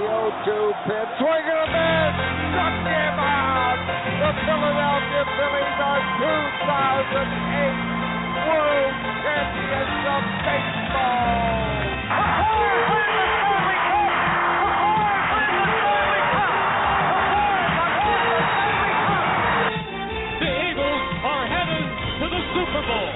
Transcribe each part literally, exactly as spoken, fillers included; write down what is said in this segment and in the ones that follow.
oh two pitch. Swing and a miss. Struck him out. The Philadelphia Phillies are two thousand eight World Champions of Baseball. The Eagles are headed to the Super Bowl.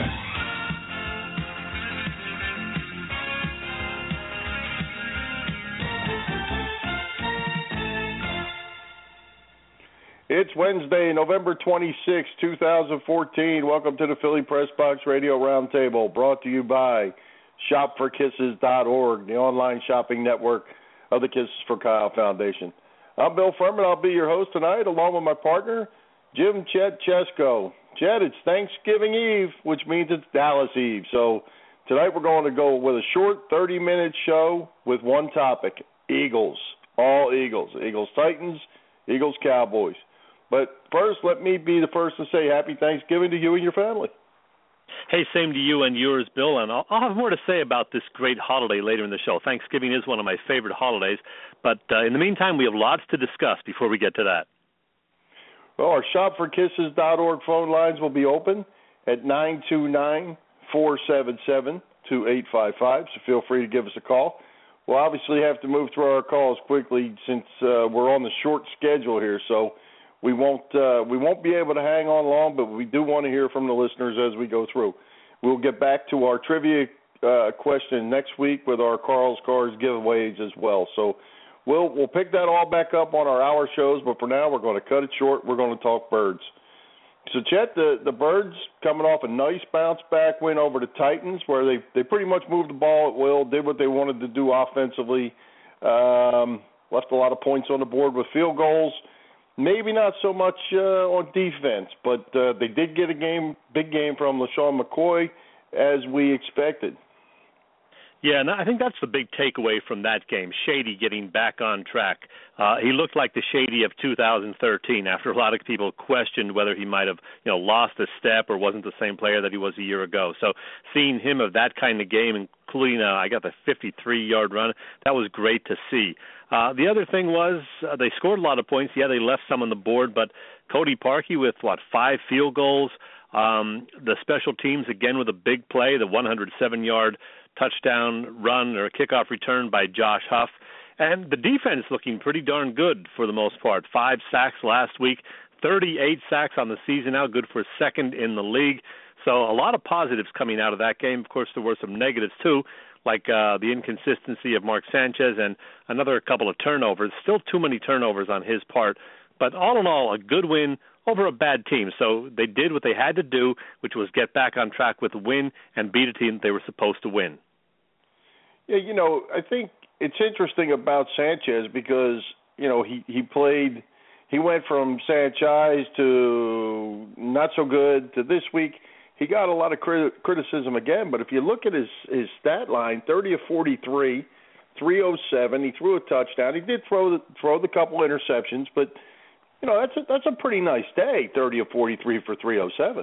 It's Wednesday, November twenty-sixth, two thousand fourteen. Welcome to the Philly Press Box Radio Roundtable, brought to you by shop for kisses dot org, the online shopping network of the Kisses for Kyle Foundation. I'm Bill Furman. I'll be your host tonight, along with my partner, Jim Chet Chesko. Chet, it's Thanksgiving Eve, which means it's Dallas Eve. So tonight we're going to go with a short thirty-minute show with one topic, Eagles, all Eagles, Eagles-Titans, Eagles-Cowboys. But first, let me be the first to say happy Thanksgiving to you and your family. Hey, same to you and yours, Bill. And I'll, I'll have more to say about this great holiday later in the show. Thanksgiving is one of my favorite holidays. But uh, in the meantime, we have lots to discuss before we get to that. Well, our shop for kisses dot org phone lines will be open at nine two nine, four seven seven, two eight five five, so feel free to give us a call. We'll obviously have to move through our calls quickly since uh, we're on the short schedule here, so we won't uh, we won't be able to hang on long, but we do want to hear from the listeners as we go through. We'll get back to our trivia uh, question next week with our Carl's Cars giveaways as well. So we'll we'll pick that all back up on our hour shows, but for now we're going to cut it short. We're going to talk Birds. So, Chet, the, the Birds coming off a nice bounce-back win over the Titans where they, they pretty much moved the ball at will, did what they wanted to do offensively, um, left a lot of points on the board with field goals. Maybe not so much uh, on defense, but uh, they did get a game, big game from LaShawn McCoy, as we expected. Yeah, and I think that's the big takeaway from that game, Shady getting back on track. Uh, he looked like the Shady of two thousand thirteen after a lot of people questioned whether he might have, you know, lost a step or wasn't the same player that he was a year ago. So seeing him of that kind of game, including uh, I got the fifty-three-yard run, that was great to see. Uh, the other thing was uh, they scored a lot of points. Yeah, they left some on the board, but Cody Parkey with, what, five field goals. Um, the special teams, again, with a big play, the one hundred seven-yard touchdown run or kickoff return by Josh Huff. And the defense looking pretty darn good for the most part. Five sacks last week, thirty-eight sacks on the season now, good for second in the league. So a lot of positives coming out of that game. Of course, there were some negatives too, like uh, the inconsistency of Mark Sanchez and another couple of turnovers. Still too many turnovers on his part. But all in all, a good win over a bad team. So they did what they had to do, which was get back on track with a win and beat a team that they were supposed to win. Yeah, you know, I think it's interesting about Sanchez because, you know, he, he played, he went from Sanchez to not so good to this week. He got a lot of crit- criticism again, but if you look at his, his stat line, thirty of forty-three, three oh seven, he threw a touchdown. He did throw the, throw the couple interceptions, but, you know, that's a, that's a pretty nice day, thirty of forty-three for three oh seven.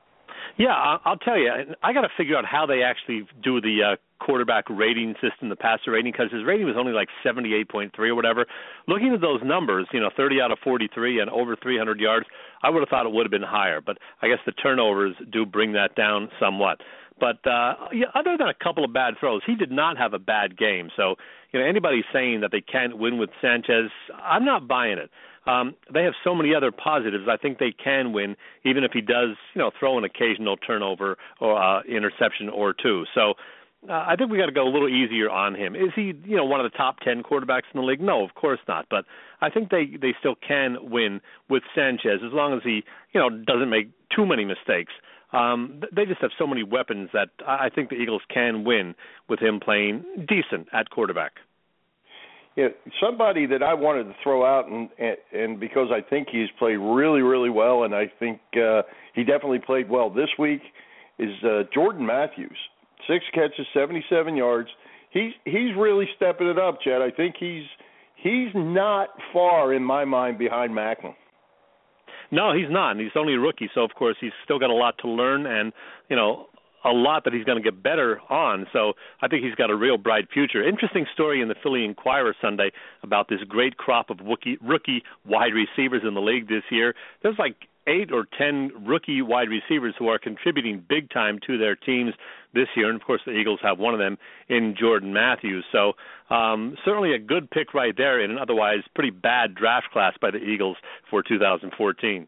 Yeah, I'll tell you, I got to figure out how they actually do the uh, quarterback rating system, the passer rating, because his rating was only like seventy-eight point three or whatever. Looking at those numbers, you know, thirty out of forty-three and over three hundred yards, I would have thought it would have been higher, but I guess the turnovers do bring that down somewhat. But uh, yeah, other than a couple of bad throws, he did not have a bad game. So, you know, anybody saying that they can't win with Sanchez, I'm not buying it. Um, they have so many other positives. I think they can win, even if he does, you know, throw an occasional turnover or uh, interception or two. So uh, I think we got to go a little easier on him. Is he, you know, one of the top ten quarterbacks in the league? No, of course not. But I think they, they still can win with Sanchez as long as he, you know, doesn't make too many mistakes. Um, they just have so many weapons that I think the Eagles can win with him playing decent at quarterback. Yeah, somebody that I wanted to throw out, and, and and because I think he's played really, really well, and I think uh, he definitely played well this week, is uh, Jordan Matthews. Six catches, seventy-seven yards. He's he's really stepping it up, Chad. I think he's he's not far in my mind behind Macklin. No, he's not. He's only a rookie, so of course he's still got a lot to learn, and you know, a lot that he's going to get better on. So I think he's got a real bright future. Interesting story in the Philly Inquirer Sunday about this great crop of rookie, rookie wide receivers in the league this year. There's like eight or ten rookie wide receivers who are contributing big time to their teams this year. And, of course, the Eagles have one of them in Jordan Matthews. So um, certainly a good pick right there in an otherwise pretty bad draft class by the Eagles for two thousand fourteen.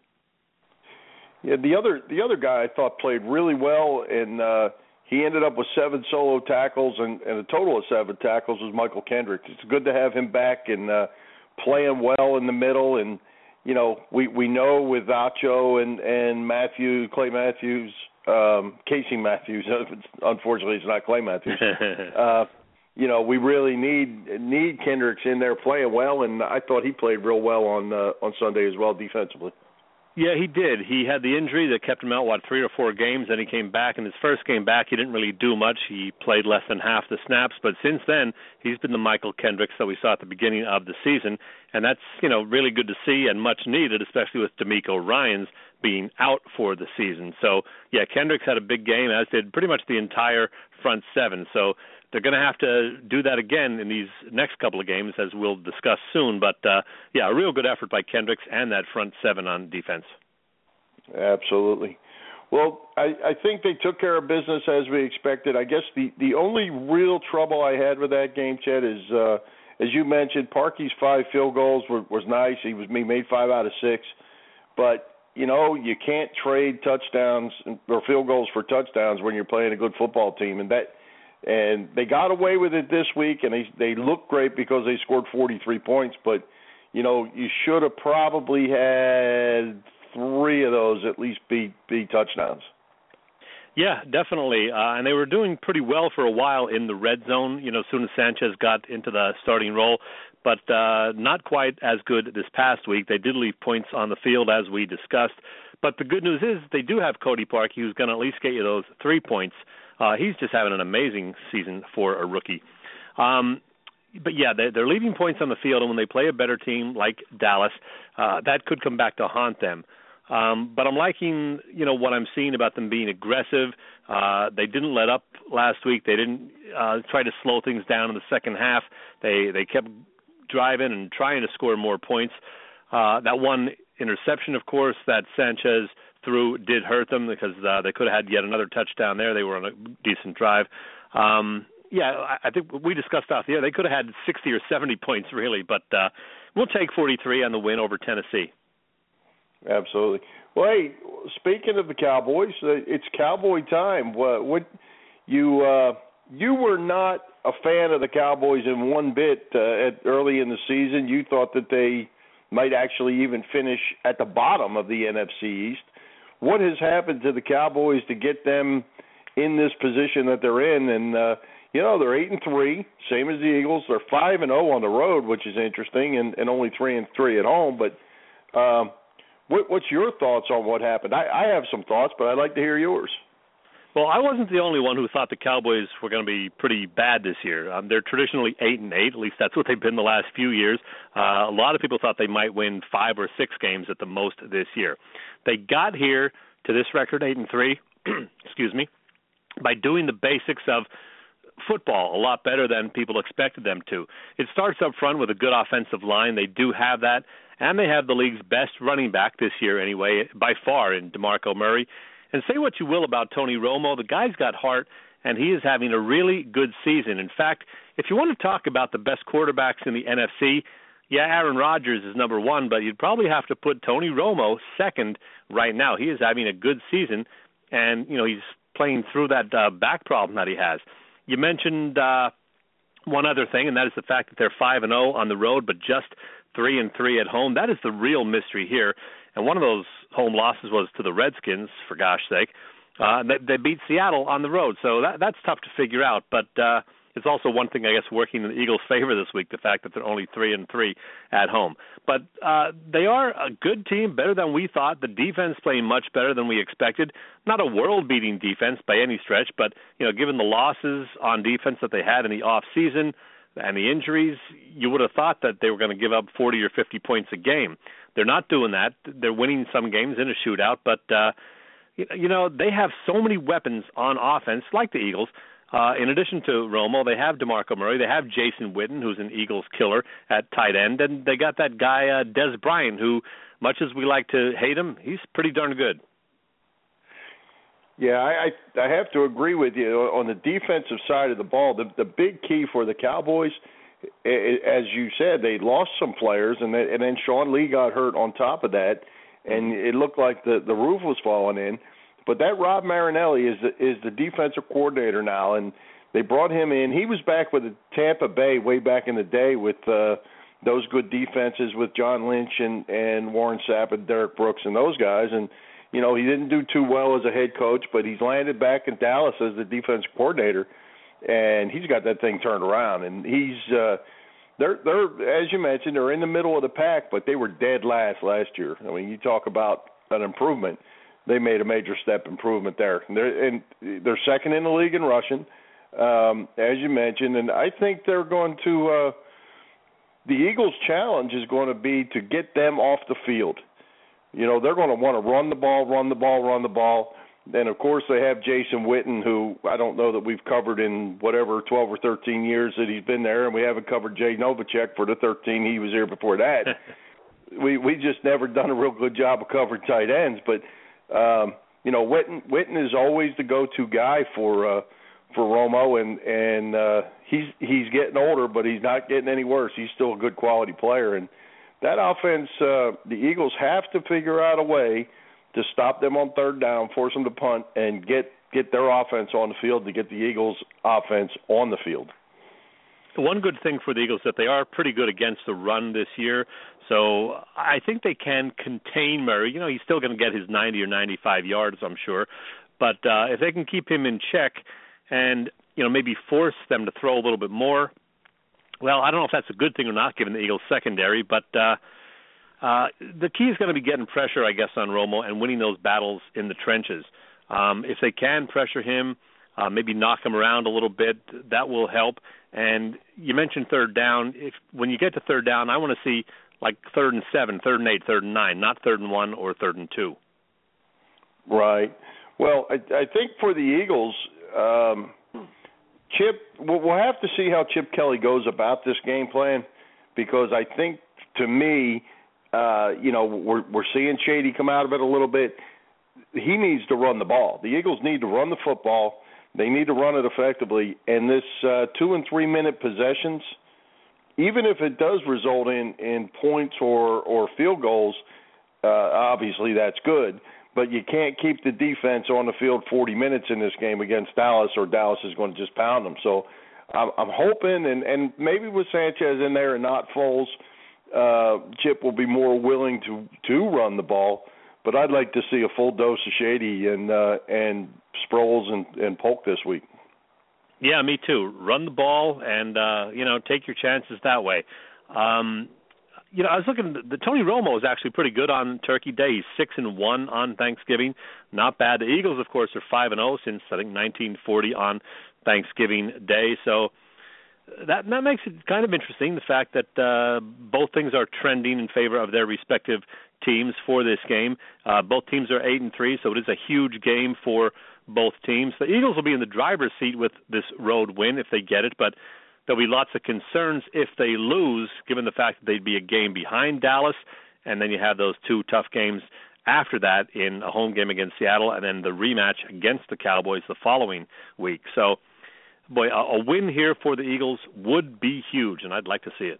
Yeah, the other the other guy I thought played really well, and uh, he ended up with seven solo tackles and, and a total of seven tackles was Michael Kendricks. It's good to have him back and uh, playing well in the middle. And, you know, we, we know with Acho and, and Matthews, Clay Matthews, um, Casey Matthews, unfortunately it's not Clay Matthews, uh, you know, we really need need Kendricks in there playing well, and I thought he played real well on uh, on Sunday as well defensively. Yeah, he did. He had the injury that kept him out, what, three or four games. Then he came back. In his first game back, he didn't really do much. He played less than half the snaps. But since then, he's been the Michael Kendricks that we saw at the beginning of the season. And that's, you know, really good to see and much needed, especially with D'Amico Ryans being out for the season. So, yeah, Kendricks had a big game, as did pretty much the entire front seven. So they're going to have to do that again in these next couple of games, as we'll discuss soon. But, uh, yeah, a real good effort by Kendricks and that front seven on defense. Absolutely. Well, I, I think they took care of business as we expected. I guess the, the only real trouble I had with that game, Chet, is, uh, as you mentioned, Parkey's five field goals were, was nice. He was he made five out of six. But, you know, you can't trade touchdowns or field goals for touchdowns when you're playing a good football team. And that and they got away with it this week, and they they looked great because they scored forty-three points. But, you know, you should have probably had three of those at least be, be touchdowns. Yeah, definitely. Uh, and they were doing pretty well for a while in the red zone, you know, as soon as Sanchez got into the starting role. But uh, not quite as good this past week. They did leave points on the field, as we discussed. But the good news is they do have Cody Parkey, who's going to at least get you those three points. Uh, he's just having an amazing season for a rookie. Um, but, yeah, they're, they're leaving points on the field, and when they play a better team like Dallas, uh, that could come back to haunt them. Um, but I'm liking, you know, what I'm seeing about them being aggressive. Uh, they didn't let up last week. They didn't uh, try to slow things down in the second half. They they kept driving and trying to score more points. Uh, that one interception, of course, that Sanchez threw did hurt them because uh, they could have had yet another touchdown there. They were on a decent drive. Um, yeah, I, I think we discussed off the air. They could have had sixty or seventy points, really, but uh, we'll take forty-three on the win over Tennessee. Absolutely. Well, hey, speaking of the Cowboys, uh, it's Cowboy time. What, what you uh, you were not a fan of the Cowboys in one bit uh, at early in the season. You thought that they might actually even finish at the bottom of the N F C East. What has happened to the Cowboys to get them in this position that they're in? And uh, you know, they're eight and three, same as the Eagles. They're five and zero on the road, which is interesting, and, and only three and three at home. But um, What, what's your thoughts on what happened? I, I have some thoughts, but I'd like to hear yours. Well, I wasn't the only one who thought the Cowboys were going to be pretty bad this year. Um, they're traditionally eight and eight, at least that's what they've been the last few years. Uh, a lot of people thought they might win five or six games at the most this year. They got here to this record, eight and three, excuse me, by doing the basics of football a lot better than people expected them to. It starts up front with a good offensive line. They do have that. And they have the league's best running back this year anyway, by far, in DeMarco Murray. And say what you will about Tony Romo, the guy's got heart, and he is having a really good season. In fact, if you want to talk about the best quarterbacks in the N F C, yeah, Aaron Rodgers is number one, but you'd probably have to put Tony Romo second right now. He is having a good season, and, you know, he's playing through that uh, back problem that he has. You mentioned uh, one other thing, and that is the fact that they're five and oh on the road, but just three and three at home. That is the real mystery here. And one of those home losses was to the Redskins, for gosh sake. Uh, they, they beat Seattle on the road, so that, that's tough to figure out. But uh, it's also one thing, I guess, working in the Eagles' favor this week, the fact that they're only three and three at home. But uh, they are a good team, better than we thought. The defense playing much better than we expected. Not a world-beating defense by any stretch, but you know, given the losses on defense that they had in the off season and the injuries, you would have thought that they were going to give up forty or fifty points a game. They're not doing that. They're winning some games in a shootout, but uh, you know, they have so many weapons on offense, like the Eagles. Uh, in addition to Romo, they have DeMarco Murray. They have Jason Witten, who's an Eagles killer at tight end. And they got that guy, uh, Des Bryant, who, much as we like to hate him, he's pretty darn good. Yeah, I, I have to agree with you. On the defensive side of the ball, the, the big key for the Cowboys, as you said, they lost some players, and, they, and then Sean Lee got hurt on top of that, and it looked like the, the roof was falling in. But that Rob Marinelli is the, is the defensive coordinator now, and they brought him in. He was back with Tampa Bay way back in the day with uh, those good defenses with John Lynch and, and Warren Sapp and Derek Brooks and those guys. And, you know, he didn't do too well as a head coach, but he's landed back in Dallas as the defensive coordinator, and he's got that thing turned around. And he's uh, they're they're as you mentioned, they're in the middle of the pack, but they were dead last last year. I mean, you talk about an improvement. They made a major step improvement there. And they're, and they're second in the league in rushing, um, as you mentioned. And I think they're going to uh, – the Eagles' challenge is going to be to get them off the field. You know, they're going to want to run the ball, run the ball, run the ball. Then, of course, they have Jason Witten, who I don't know that we've covered in whatever twelve or thirteen years that he's been there, and we haven't covered Jay Novacek for the thirteen he was here before that. we we just never done a real good job of covering tight ends, but – Um, you know, Witten, Witten is always the go-to guy for uh, for Romo, and and uh, he's he's getting older, but he's not getting any worse. He's still a good quality player, and that offense, uh, the Eagles have to figure out a way to stop them on third down, force them to punt, and get get their offense on the field to get the Eagles' offense on the field. One good thing for the Eagles is that they are pretty good against the run this year, so I think they can contain Murray. You know, he's still going to get his ninety or ninety-five yards, I'm sure, but uh, if they can keep him in check and, you know, maybe force them to throw a little bit more, well, I don't know if that's a good thing or not, given the Eagles' secondary, but uh, uh, the key is going to be getting pressure, I guess, on Romo and winning those battles in the trenches. Um, if they can pressure him, uh, maybe knock him around a little bit, that will help. And you mentioned third down. If when you get to third down, I want to see like third and seven, third and eight, third and nine, not third and one or third and two. Right. Well, I, I think for the Eagles, um, Chip, we'll have to see how Chip Kelly goes about this game plan, because I think, to me, uh, you know, we're, we're seeing Shady come out of it a little bit. He needs to run the ball. The Eagles need to run the football. They need to run it effectively. And this uh, two- and three-minute possessions, even if it does result in, in points or, or field goals, uh, obviously that's good. But you can't keep the defense on the field forty minutes in this game against Dallas, or Dallas is going to just pound them. So I'm, I'm hoping, and, and maybe with Sanchez in there and not Foles, uh, Chip will be more willing to, to run the ball. But I'd like to see a full dose of Shady and uh, and Sproles and, and Polk this week. Yeah, me too. Run the ball and, uh, you know, take your chances that way. Um, you know, I was looking, the Tony Romo is actually pretty good on Turkey Day. He's six and one on Thanksgiving. Not bad. The Eagles, of course, are five and oh since, I think, nineteen forty on Thanksgiving Day. So that that makes it kind of interesting, the fact that uh, both things are trending in favor of their respective teams for this game. Uh, both teams are eight and three, so it is a huge game for both teams. The Eagles will be in the driver's seat with this road win if they get it, but there'll be lots of concerns if they lose, given the fact that they'd be a game behind Dallas, and then you have those two tough games after that in a home game against Seattle and then the rematch against the Cowboys the following week. So, boy, a, a win here for the Eagles would be huge, and I'd like to see it.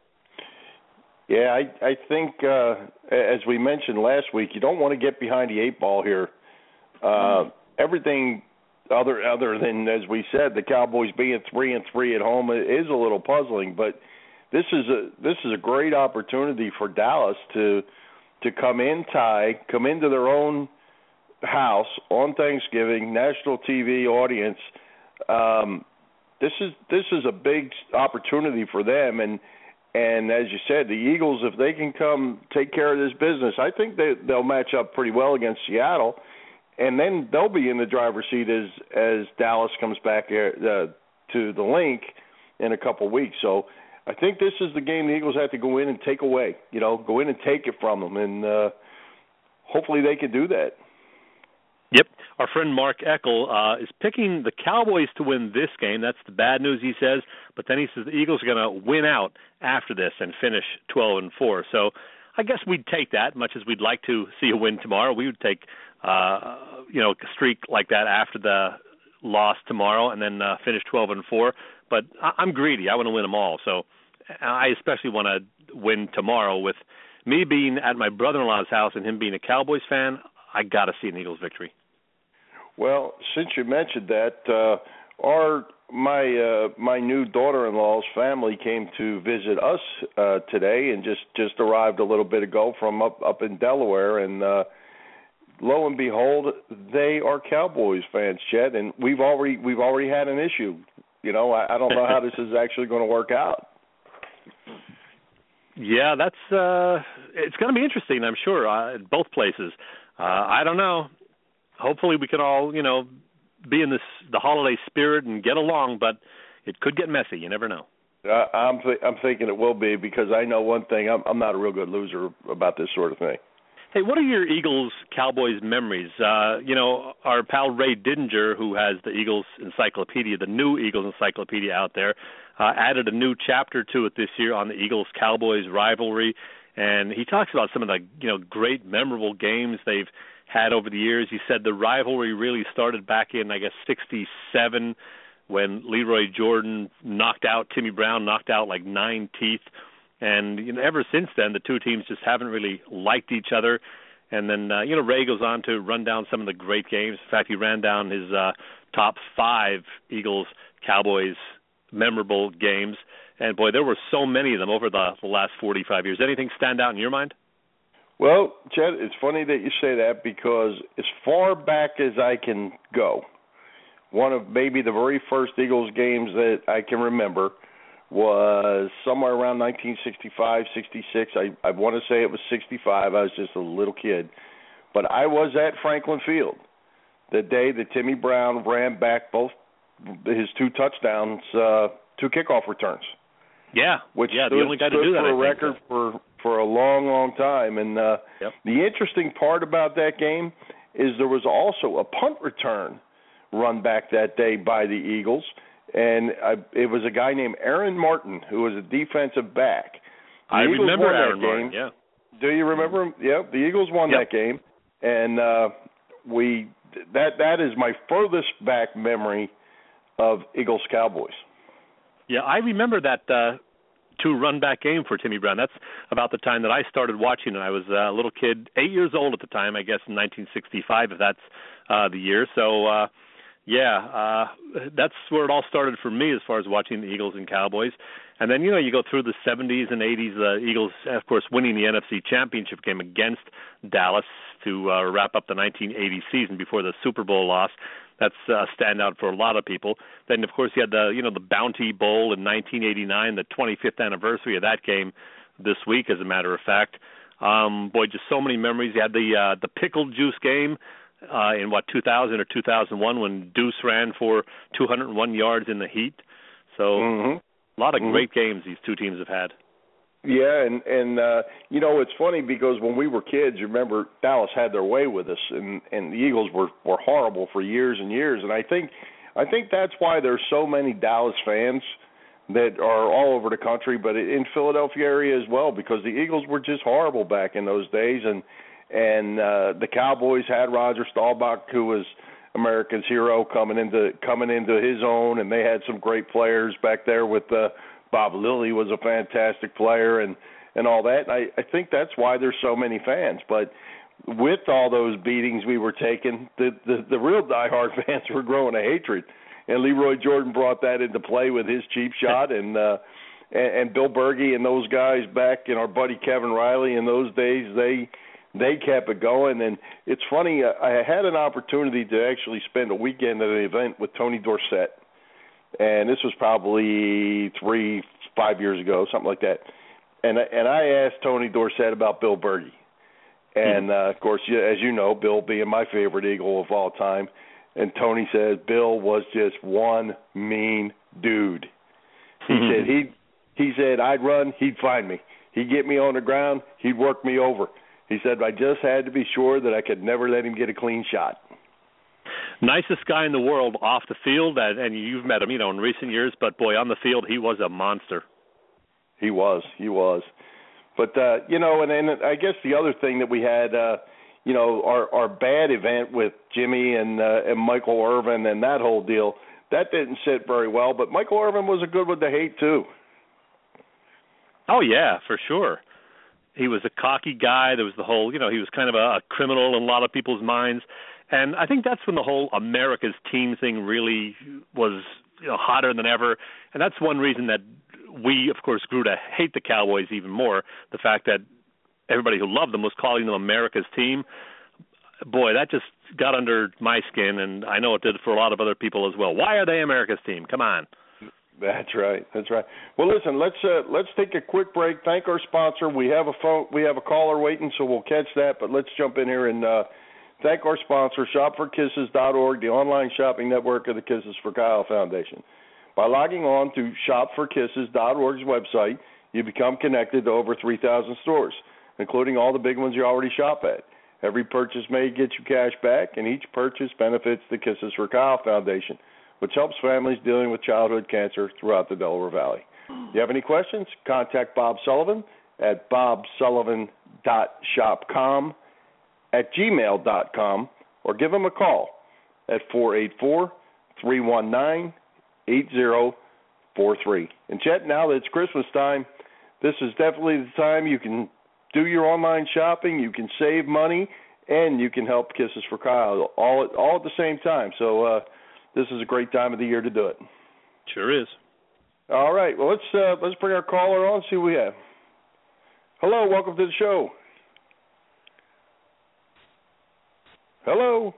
Yeah, I, I think, uh, as we mentioned last week, you don't want to get behind the eight ball here. Uh, everything other other than, as we said, the Cowboys being three and three at home is a little puzzling. But this is a this is a great opportunity for Dallas to to come in tie, come into their own house on Thanksgiving, national T V audience. Um, this is this is a big opportunity for them, and. And as you said, the Eagles, if they can come take care of this business, I think they, they'll match up pretty well against Seattle. And then they'll be in the driver's seat as, as Dallas comes back uh, to the link in a couple of weeks. So I think this is the game the Eagles have to go in and take away, you know, go in and take it from them. And uh, hopefully they can do that. our friend Mark Eckel uh, is picking the Cowboys to win this game. That's the bad news, he says. But then he says the Eagles are going to win out after this and finish twelve and four. So I guess we'd take that. Much as we'd like to see a win tomorrow, we would take uh, you know a streak like that after the loss tomorrow and then uh, finish twelve and four. But I- I'm greedy. I want to win them all. So I especially want to win tomorrow. With me being at my brother-in-law's house and him being a Cowboys fan, I got to see an Eagles victory. Well, since you mentioned that, uh, our my uh, my new daughter-in-law's family came to visit us uh, today, and just, just arrived a little bit ago from up up in Delaware, and uh, lo and behold, they are Cowboys fans, Chet, and we've already we've already had an issue. You know, I, I don't know how this is actually going to work out. Yeah, that's uh, it's going to be interesting, I'm sure, uh, at both places. Uh, I don't know. Hopefully we can all, you know, be in this the holiday spirit and get along, but it could get messy. You never know. Uh, I'm th- I'm thinking it will be, because I know one thing. I'm, I'm not a real good loser about this sort of thing. Hey, what are your Eagles-Cowboys memories? Uh, you know, our pal Ray Didinger, who has the Eagles Encyclopedia, the new Eagles Encyclopedia out there, uh, added a new chapter to it this year on the Eagles-Cowboys rivalry, and he talks about some of the, you know, great, memorable games they've had over the years. He said the rivalry really started back in, I guess, sixty-seven, when Leroy Jordan knocked out Timmy Brown, knocked out like nine teeth. And you know, ever since then, the two teams just haven't really liked each other. And then, uh, you know, Ray goes on to run down some of the great games. In fact, he ran down his uh, top five Eagles-Cowboys memorable games. And, boy, there were so many of them over the, the last forty-five years. Anything stand out in your mind? Well, Chet, it's funny that you say that, because as far back as I can go, one of maybe the very first Eagles games that I can remember was somewhere around nineteen sixty-five, sixty-six. I, I want to say it was sixty-five. I was just a little kid. But I was at Franklin Field the day that Timmy Brown ran back both his two touchdowns, uh, two kickoff returns. Yeah, which yeah, stood, the only guy to do that, for a I think, record so. for for a long, long time. And uh, yep. the interesting part about that game is there was also a punt return run back that day by the Eagles, and I, it was a guy named Aaron Martin, who was a defensive back. The I Eagles remember won that Aaron game. Martin, yeah. Do you remember him? Yeah, the Eagles won yep. that game, and uh, we that that is my furthest back memory of Eagles Cowboys. Yeah, I remember that uh, two-run back game for Timmy Brown. That's about the time that I started watching, and I was a little kid, eight years old at the time, I guess in nineteen sixty-five, if that's uh, the year. So, uh, yeah, uh, that's where it all started for me as far as watching the Eagles and Cowboys. And then, you know, you go through the seventies and eighties, the Eagles, of course, winning the N F C Championship game against Dallas to uh, wrap up the nineteen eighty season before the Super Bowl loss. That's a standout for a lot of people. Then, of course, you had the, you know, the Bounty Bowl in nineteen eighty-nine, the twenty-fifth anniversary of that game this week, as a matter of fact. Um, boy, just so many memories. You had the uh, the Pickle Juice game uh, in, what, two thousand or two thousand one when Deuce ran for two hundred one yards in the heat. So mm-hmm. a lot of mm-hmm. great games these two teams have had. Yeah, and, and uh, you know, it's funny because when we were kids, you remember Dallas had their way with us, and, and the Eagles were, were horrible for years and years. And I think I think that's why there's so many Dallas fans that are all over the country, but in Philadelphia area as well, because the Eagles were just horrible back in those days. And and uh, the Cowboys had Roger Staubach, who was America's hero, coming into coming into his own, and they had some great players back there with uh, Bob Lilly was a fantastic player and, and all that. And I, I think that's why there's so many fans. But with all those beatings we were taking, the, the, the real diehard fans were growing a hatred. And Leroy Jordan brought that into play with his cheap shot. And, uh, and, and Bill Bergey and those guys back, and our buddy Kevin Riley in those days, they they kept it going. And it's funny, I had an opportunity to actually spend a weekend at an event with Tony Dorsett. And this was probably three, five years ago, something like that. And and I asked Tony Dorsett about Bill Bergey. And, uh, of course, as you know, Bill being my favorite Eagle of all time. And Tony says Bill was just one mean dude. He said he he said I'd run, he'd find me. He'd get me on the ground, he'd work me over. He said I just had to be sure that I could never let him get a clean shot. Nicest guy in the world off the field, and, and you've met him, you know, in recent years. But boy, on the field, he was a monster. He was, he was. But uh, you know, and, and I guess the other thing that we had, uh, you know, our our bad event with Jimmy and uh, and Michael Irvin and that whole deal, that didn't sit very well. But Michael Irvin was a good one to hate too. Oh yeah, for sure. He was a cocky guy. There was the whole, you know, he was kind of a, a criminal in a lot of people's minds. And I think that's when the whole America's team thing really was, you know, hotter than ever. And that's one reason that we, of course, grew to hate the Cowboys even more. The fact that everybody who loved them was calling them America's team. Boy, that just got under my skin, and I know it did for a lot of other people as well. Why are they America's team? Come on. That's right. That's right. Well, listen, let's uh, let's take a quick break. Thank our sponsor. We have a phone. We have a caller waiting, so we'll catch that. But let's jump in here and uh, thank our sponsor, shop for kisses dot org, the online shopping network of the Kisses for Kyle Foundation. By logging on to shop for kisses dot org's website, you become connected to over three thousand stores, including all the big ones you already shop at. Every purchase made gets you cash back, and each purchase benefits the Kisses for Kyle Foundation, which helps families dealing with childhood cancer throughout the Delaware Valley. If you have any questions, contact Bob Sullivan at bob sullivan dot shopcom at gmail dot com or give him a call at four eight four, three one nine, eight zero four three. And Chet, now that it's Christmas time, this is definitely the time you can do your online shopping, you can save money, and you can help Kisses for Kyle all at, all at the same time. So, uh, this is a great time of the year to do it. Sure is. All right. Well, let's uh, let's bring our caller on and see what we have. Hello. Welcome to the show. Hello.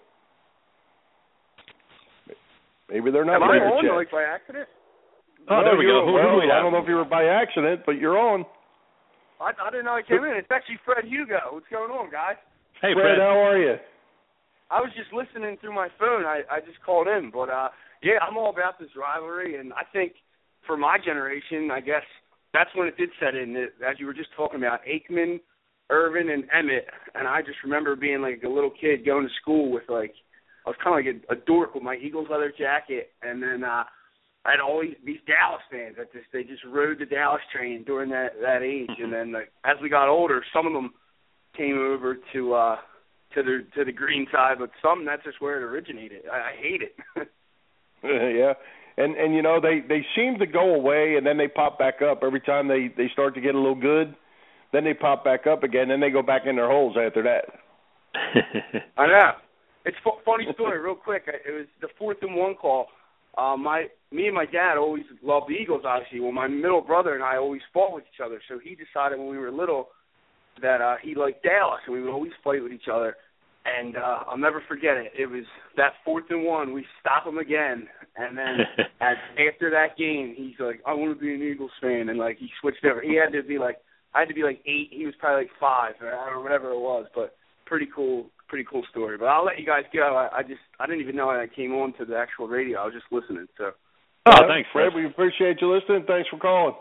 Maybe they're not Am there I on, yet. like by accident? Oh, no, there we go. Who, well, who do we have? I don't know if you were by accident, but you're on. I, I didn't know I came in. It's actually Fred Hugo. What's going on, guys? Hey, Fred, Fred. how are you? I was just listening through my phone. I, I just called in. But, uh, yeah, I'm all about this rivalry. And I think for my generation, I guess that's when it did set in. As you were just talking about, Aikman, Irvin, and Emmett. And I just remember being like a little kid going to school with, like, I was kind of like a, a dork with my Eagles leather jacket. And then uh, I had all these, these Dallas fans that just they just rode the Dallas train during that, that age. And then like, as we got older, some of them came over to uh, – to the to the green side, but some that's just where it originated. I, I hate it. Yeah, and and you know they, they seem to go away and then they pop back up every time they, they start to get a little good. Then they pop back up again, then they go back in their holes after that. I know. It's a funny story, real quick. It was the fourth and one call. Uh, my me and my dad always loved the Eagles, obviously. Well, my middle brother and I always fought with each other, so he decided when we were little that uh, he liked Dallas, and we would always fight with each other. And uh, I'll never forget it. It was that fourth and one. We stop him again, and then as, after that game, he's like, "I want to be an Eagles fan," and like he switched over. He had to be like, I had to be like eight. He was probably like five, or I don't know, whatever it was. But pretty cool, pretty cool story. But I'll let you guys go. I, I just, I didn't even know I came on to the actual radio. I was just listening. So. Oh, thanks, Fred. We appreciate you listening. Thanks for calling.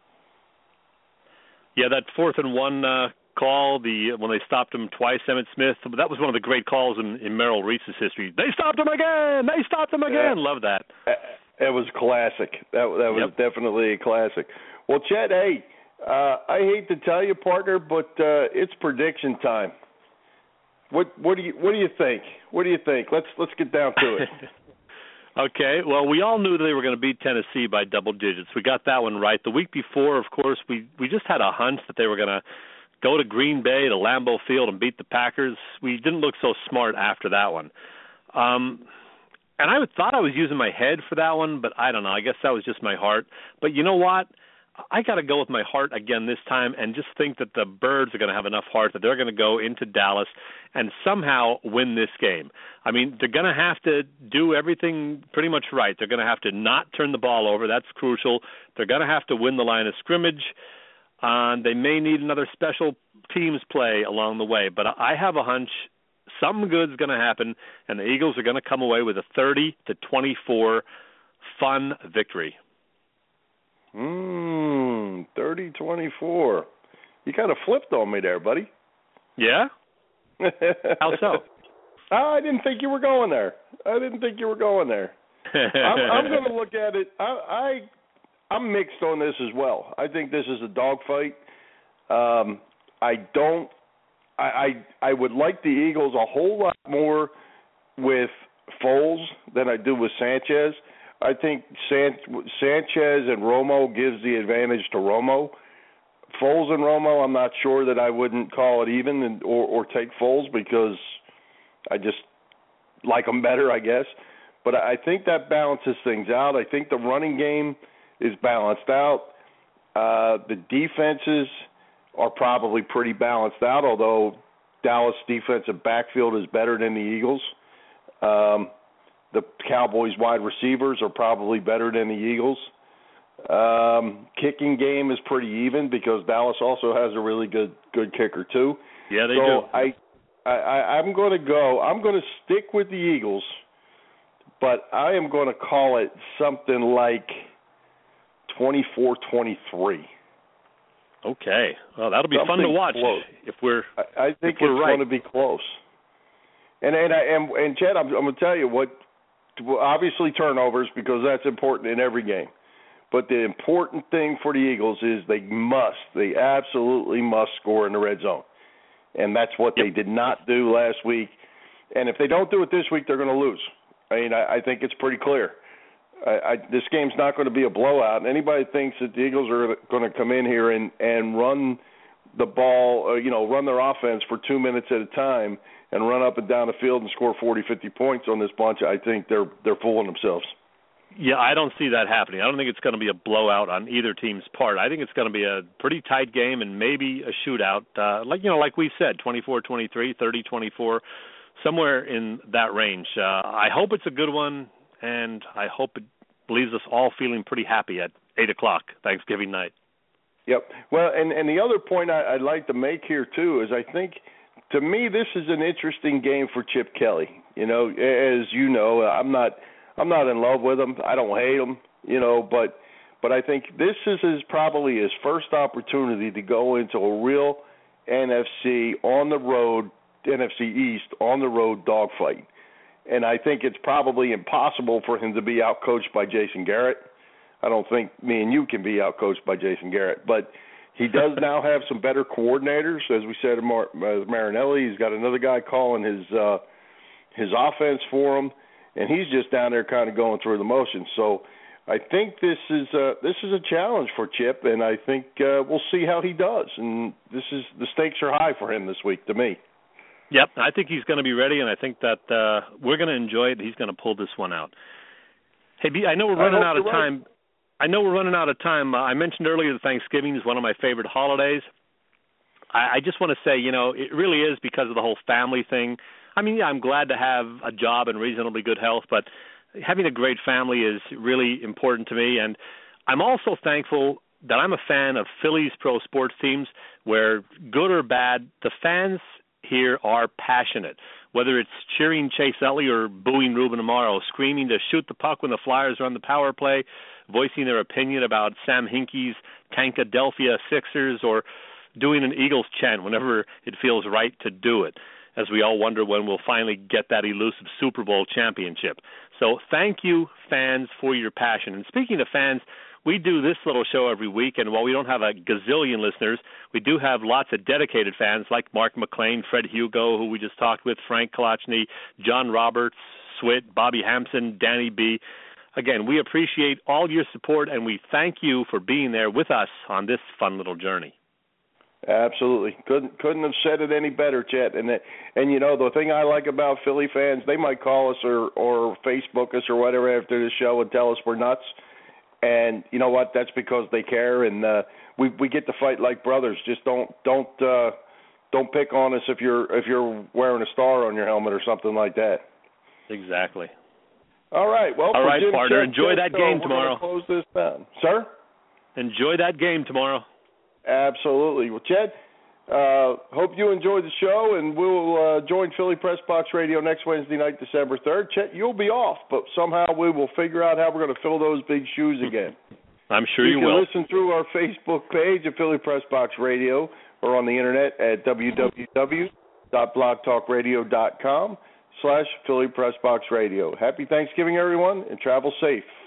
Yeah, that fourth and one uh, call, the when they stopped him twice, Emmitt Smith, that was one of the great calls in, in Merrill Reese's history. They stopped him again! They stopped him again! Yeah. Love that. It was classic. That that was yep. definitely a classic. Well, Chet, hey, uh, I hate to tell you, partner, but uh, it's prediction time. What what do you what do you think? What do you think? Let's let's get down to it. Okay, well, we all knew that they were going to beat Tennessee by double digits. We got that one right. The week before, of course, we, we just had a hunch that they were going to go to Green Bay, to Lambeau Field, and beat the Packers. We didn't look so smart after that one. Um, and I thought I was using my head for that one, but I don't know. I guess that was just my heart. But you know what? I got to go with my heart again this time and just think that the Birds are going to have enough heart that they're going to go into Dallas and somehow win this game. I mean, they're going to have to do everything pretty much right. They're going to have to not turn the ball over. That's crucial. They're going to have to win the line of scrimmage. Uh, they may need another special teams play along the way. But I have a hunch something good's going to happen, and the Eagles are going to come away with a thirty to twenty-four fun victory. Mmm, thirty twenty-four. You kind of flipped on me there, buddy. Yeah? How so? I didn't think you were going there. I didn't think you were going there. I'm, I'm going to look at it. I, I, I'm mixed on this as well. I think this is a dogfight. Um, I don't. I, I I would like the Eagles a whole lot more with Foles than I do with Sanchez. I think San, Sanchez and Romo gives the advantage to Romo. Foles and Romo, I'm not sure that I wouldn't call it even and, or, or take Foles because I just like them better, I guess. But I think that balances things out. I think the running game is balanced out. Uh, the defenses are probably pretty balanced out, although Dallas' defensive backfield is better than the Eagles. Um, the Cowboys' wide receivers are probably better than the Eagles. Um, kicking game is pretty even because Dallas also has a really good good kicker too. Yeah, they so do. I, I, I'm going to go. I'm going to stick with the Eagles, but I am going to call it something like twenty-four twenty-three. Okay. Well, that'll be something fun to watch close. if we're. I, I think if we're it's right. going to be close. And and I, and, and Chad, I'm, I'm going to tell you what. Obviously, turnovers because that's important in every game. But the important thing for the Eagles is they must, they absolutely must score in the red zone. And that's what yep. they did not do last week. And if they don't do it this week, they're going to lose. I mean, I, I think it's pretty clear. I, I, this game's not going to be a blowout. And anybody thinks that the Eagles are going to come in here and, and run the ball, uh, you know, run their offense for two minutes at a time and run up and down the field and score forty, fifty points on this bunch, I think they're they're fooling themselves. Yeah, I don't see that happening. I don't think it's going to be a blowout on either team's part. I think it's going to be a pretty tight game and maybe a shootout, uh, like you know, like we said, twenty-four twenty-three, thirty twenty-four, somewhere in that range. Uh, I hope it's a good one, and I hope it leaves us all feeling pretty happy at eight o'clock Thanksgiving night. Yep. Well, and, and the other point I, I'd like to make here, too, is I think, to me, this is an interesting game for Chip Kelly. You know, as you know, I'm not – I'm not in love with him. I don't hate him, you know, but but I think this is his, probably his first opportunity to go into a real N F C on the road, N F C East on the road dogfight. And I think it's probably impossible for him to be outcoached by Jason Garrett. I don't think me and you can be outcoached by Jason Garrett, but he does now have some better coordinators, as we said, Mar- Marinelli. He's got another guy calling his uh, his offense for him. And he's just down there kind of going through the motions. So I think this is a, this is a challenge for Chip, and I think uh, we'll see how he does. And this is the stakes are high for him this week, to me. Yep, I think he's going to be ready, and I think that uh, we're going to enjoy it. He's going to pull this one out. Hey, B, I know we're running out of time. Right. I know we're running out of time. Uh, I mentioned earlier that Thanksgiving is one of my favorite holidays. I, I just want to say, you know, it really is because of the whole family thing. I mean, yeah, I'm glad to have a job and reasonably good health, but having a great family is really important to me. And I'm also thankful that I'm a fan of Phillies pro sports teams where, good or bad, the fans here are passionate. Whether it's cheering Chase Utley or booing Ruben Amaro, screaming to shoot the puck when the Flyers are on the power play, voicing their opinion about Sam Hinkie's Tankadelphia Sixers, or doing an Eagles chant whenever it feels right to do it, as we all wonder when we'll finally get that elusive Super Bowl championship. So thank you, fans, for your passion. And speaking of fans, we do this little show every week, and while we don't have a gazillion listeners, we do have lots of dedicated fans like Mark McClain, Fred Hugo, who we just talked with, Frank Kolachny, John Roberts, Swit, Bobby Hampson, Danny B. Again, we appreciate all your support, and we thank you for being there with us on this fun little journey. Absolutely, couldn't couldn't have said it any better, Chet. And and you know the thing I like about Philly fans, they might call us or or Facebook us or whatever after the show and tell us we're nuts. And you know what? That's because they care, and uh, we we get to fight like brothers. Just don't don't uh, don't pick on us if you're if you're wearing a star on your helmet or something like that. Exactly. All right. Well, all right, Jim partner. Chet, enjoy that so game we're tomorrow. Close this down, sir. Enjoy that game tomorrow. Absolutely. Well, Chad, uh, hope you enjoyed the show, and we'll uh, join Philly Press Box Radio next Wednesday night, December third. Chet, you'll be off, but somehow we will figure out how we're going to fill those big shoes again. I'm sure you, you will. You can listen through our Facebook page at Philly Press Box Radio or on the internet at w w w dot blog talk radio dot com. slash Philly Press Box Radio. Happy Thanksgiving, everyone, and travel safe.